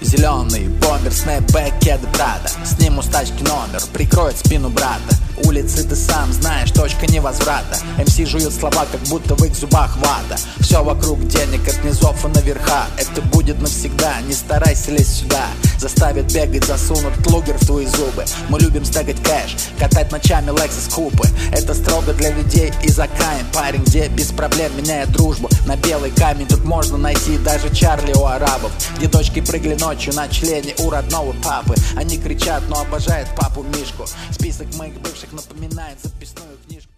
Зеленый бомбер, снэпбэк, кеды Прада. Сниму с тачки номер, прикроет спину брата. Улицы ты сам знаешь, точка невозврата. МС жуют слова, как будто в их зубах вата. Все вокруг денег, от низов и наверха. Это будет навсегда, не старайся лезть сюда. Заставят бегать, засунут лугер в твои зубы. Мы любим стагать кэш, катать ночами Lexus купы. Это строго для людей из Акаи. Парень, где без проблем меняет дружбу на белый камень. Тут можно найти даже Чарли у арабов, где дочки прыгали ночью на члене у родного папы. Они кричат, но обожают папу Мишку. Список моих бывших напоминает записную книжку.